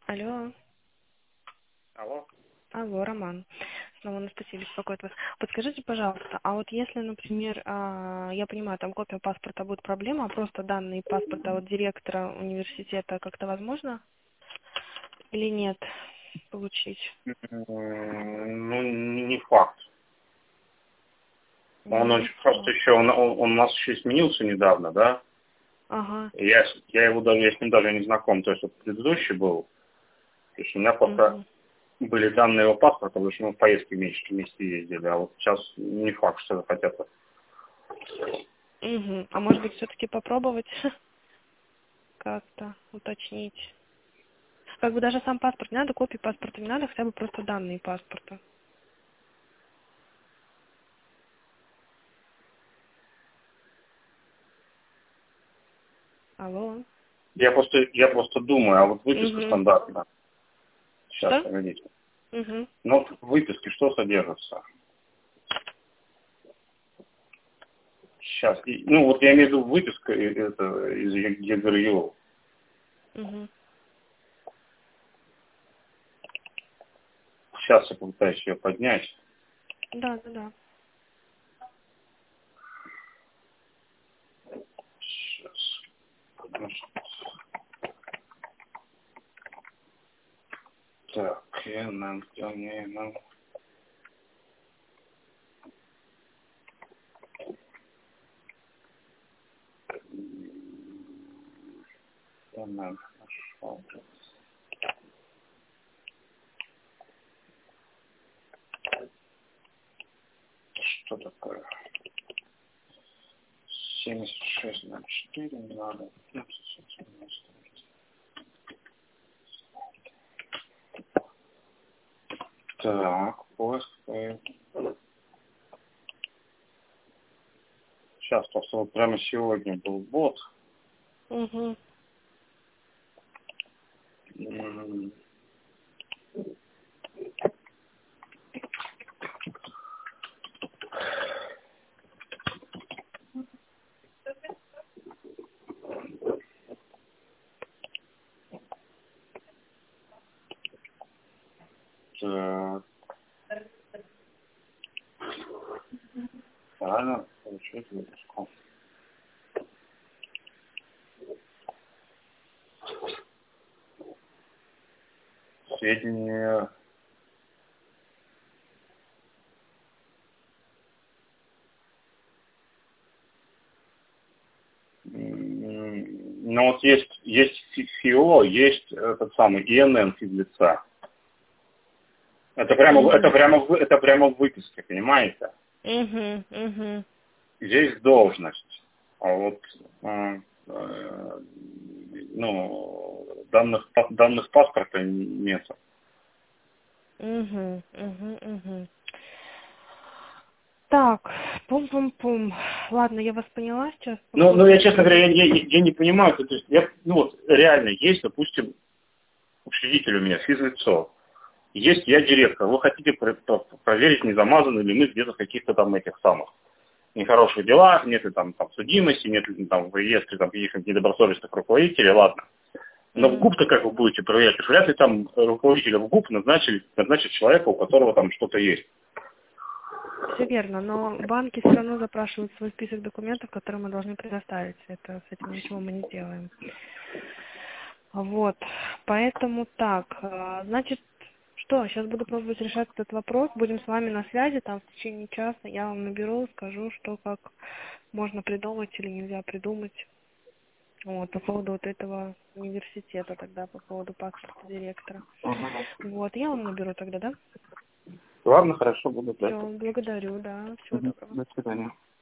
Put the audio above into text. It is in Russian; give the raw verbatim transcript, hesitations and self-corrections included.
Алло. Алло. Алло, Роман. Снова Анастасия беспокоит вас. Подскажите, пожалуйста, а вот если, например, а, я понимаю, там копия паспорта будет проблема, а просто данные паспорта от директора университета как-то возможно или нет получить? М, Ну, не не факт. Он Не очень просто факт. еще, он, он, он у нас еще сменился недавно, да? Ага. И Я, с- я его даже, я с ним даже не знаком, то есть вот предыдущий был. То есть у меня просто Угу. были данные его паспорта, потому что мы в поездке вместе, вместе ездили, а вот сейчас не факт, что захотят. Угу. А может быть, все-таки попробовать как-то уточнить? Как бы даже сам паспорт не надо, копии паспорта не надо, хотя бы просто данные паспорта. Алло. Я просто, я просто думаю, а вот выписка Угу. стандартная. Сейчас, Что? погодите. Угу. Ну, вот в выписке что содержится? Сейчас. И, ну, вот я имею в виду выписка э, это, из ЕГРЮ. Угу. Сейчас я попытаюсь ее поднять. Да, да, да. Сейчас. Так, я нам, я нам. Я нам нашел. Что такое? семьдесят шесть на четыре надо. Так, поиск. э, Сейчас просто вот прямо сегодня был бот. Угу. М, Так, правильно, получить выпуску. Сведения. м, Ну вот есть, есть фи- ФИО, есть этот самый ИНН физлица. Это прямо, в- это Угу. прямо, в- это прямо в выписке, понимаете? Угу. Угу. Здесь должность. А вот э, э, ну, данных, па- данных паспорта нет. Угу. Угу. Угу. Так, пум-пум-пум. Ладно, я вас поняла сейчас по Ну, ну, поводу я, честно этого. говоря, я, я- я не понимаю, то есть, я, ну, вот, реально есть, допустим, учредитель у меня, физлицо, есть я директор, вы хотите про- про- проверить, не замазаны ли мы где-то в каких-то там этих самых нехороших делах, нет ли там, там судимости, нет ли там в реестре там каких-то недобросовестных руководителей, ладно. Но в М, ГУП-то как вы будете проверять? Вряд ли там руководителя в ГУП назначили, назначит человека, у которого там что-то есть. Все верно, но банки все равно запрашивают свой список документов, которые мы должны предоставить. Это с этим ничего мы не делаем. Вот, поэтому так, а, значит, что, сейчас буду пробовать решать этот вопрос, будем с вами на связи, там в течение часа я вам наберу, скажу, что как можно придумать или нельзя придумать. Вот, по поводу вот этого университета тогда, по поводу паспорта директора. Ага. Вот, я вам наберу тогда, да? Ладно, хорошо, буду ждать. Все, благодарю, да, всего Мгм. доброго. До свидания.